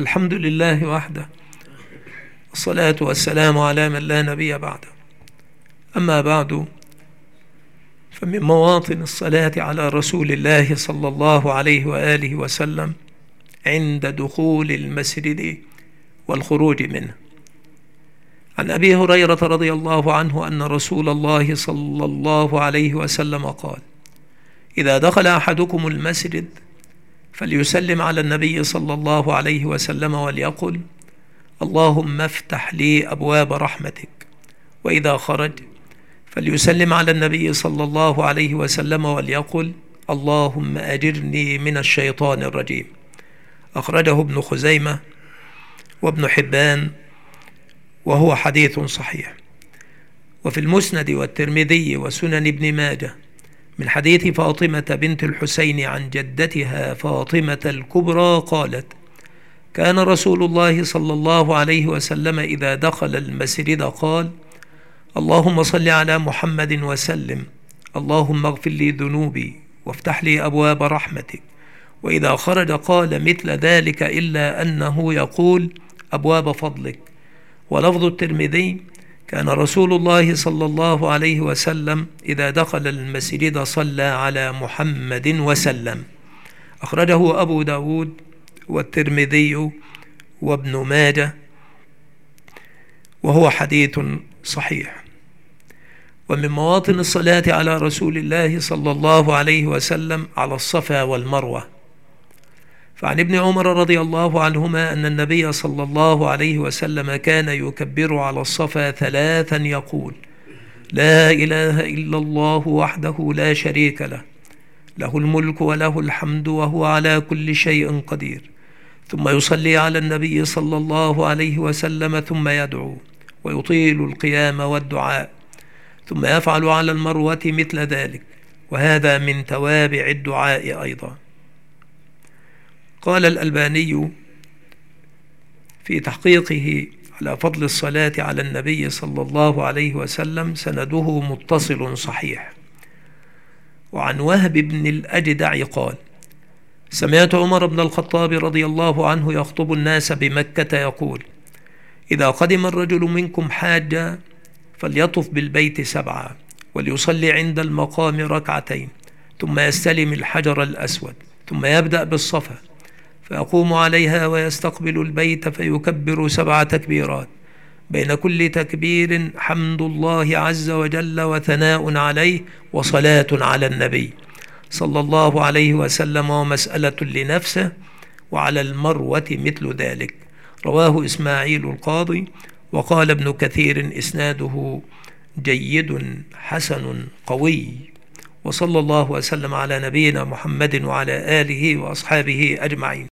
الحمد لله وحده، والصلاة والسلام على من لا نبي بعده. أما بعد، فمن مواطن الصلاة على رسول الله صلى الله عليه وآله وسلم عند دخول المسجد والخروج منه. عن أبي هريرة رضي الله عنه أن رسول الله صلى الله عليه وسلم قال: إذا دخل أحدكم المسجد فليسلم على النبي صلى الله عليه وسلم وليقل: اللهم افتح لي أبواب رحمتك. وإذا خرج فليسلم على النبي صلى الله عليه وسلم وليقل: اللهم أجرني من الشيطان الرجيم. أخرجه ابن خزيمة وابن حبان وهو حديث صحيح. وفي المسند والترمذي وسنن ابن ماجه من حديث فاطمة بنت الحسين عن جدتها فاطمة الكبرى قالت: كان رسول الله صلى الله عليه وسلم إذا دخل المسجد قال: اللهم صل على محمد وسلم، اللهم اغفر لي ذنوبي وافتح لي أبواب رحمتك. وإذا خرج قال مثل ذلك إلا أنه يقول: أبواب فضلك. ولفظ الترمذي: كان رسول الله صلى الله عليه وسلم إذا دخل المسجد صلى على محمد وسلم. أخرجه أبو داود والترمذي وابن ماجه وهو حديث صحيح. ومن مواطن الصلاة على رسول الله صلى الله عليه وسلم على الصفا والمروة. فعن ابن عمر رضي الله عنهما أن النبي صلى الله عليه وسلم كان يكبر على الصفا 3 يقول: لا إله إلا الله وحده لا شريك له، له الملك وله الحمد وهو على كل شيء قدير. ثم يصلي على النبي صلى الله عليه وسلم ثم يدعو ويطيل القيام والدعاء، ثم يفعل على المروة مثل ذلك، وهذا من توابع الدعاء أيضا. قال الألباني في تحقيقه على فضل الصلاة على النبي صلى الله عليه وسلم: سنده متصل صحيح. وعن وهب بن الأجدع قال: سمعت عمر بن الخطاب رضي الله عنه يخطب الناس بمكة يقول: إذا قدم الرجل منكم حاجا فليطف بالبيت 7 وليصلي عند المقام 2 ثم يستلم الحجر الأسود ثم يبدأ بالصفا فيقوم عليها ويستقبل البيت فيكبر 7 تكبيرات، بين كل تكبير حمد الله عز وجل وثناء عليه وصلاة على النبي صلى الله عليه وسلم ومسألة لنفسه، وعلى المروة مثل ذلك. رواه إسماعيل القاضي. وقال ابن كثير: إسناده جيد حسن قوي. وصلى الله وسلم على نبينا محمد وعلى آله وأصحابه أجمعين.